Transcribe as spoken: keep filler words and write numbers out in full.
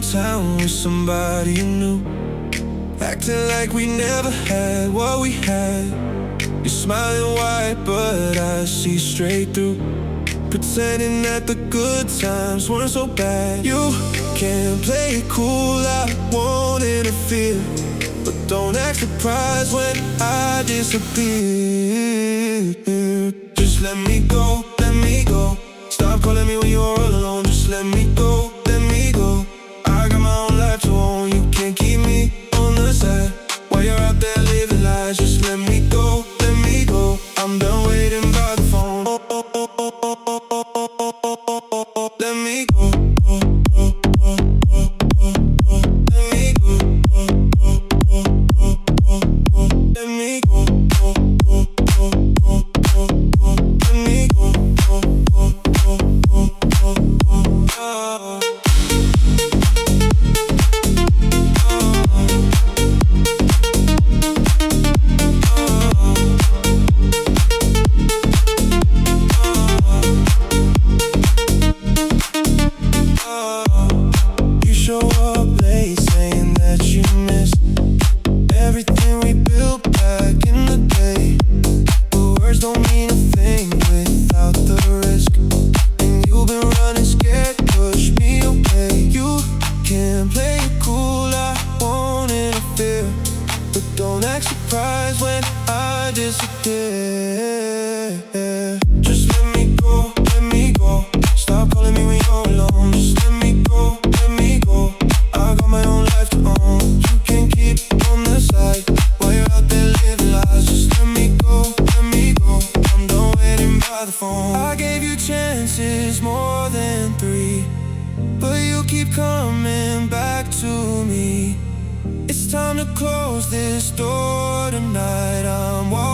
downtown with somebody new, acting like we never had what we had. You're smiling wide, but I see straight through, pretending that the good times weren't so bad. You can play it cool, I won't interfere, but don't act surprised when I disappear. Just let me go, let me go. Stop calling me when you're all alone. Just let me go, let me go. I got my own life to own. You can't keep me on the side while you're out there living lies. Just let me go, let me go. I'm done waiting by the phone. Oh, oh, oh, oh, oh, oh, oh, oh, oh, oh, oh. Let me go. Oh, oh, oh, oh, oh, oh. Let me go. Oh, oh, oh, oh, oh, oh. Let me go. Oh, oh, oh, oh, oh, oh. Let me go. Oh, oh, oh, oh, oh, oh. You show up late saying that you missed everything we built back in the day, but words don't mean a thing without the risk. And you've been running scared, push me away. You can play it cool, I won't interfere, but don't act surprised when I disappear. Just let me go, let me go. Stop calling me when you're alone. Just let me go, let me go. I got my own life to own. You can keep on the side while you're out there living lies. Just let me go, let me go. I'm done waiting by the phone. I gave you chances, more than three, but you keep coming back to me. It's time to close this door tonight. I'm walking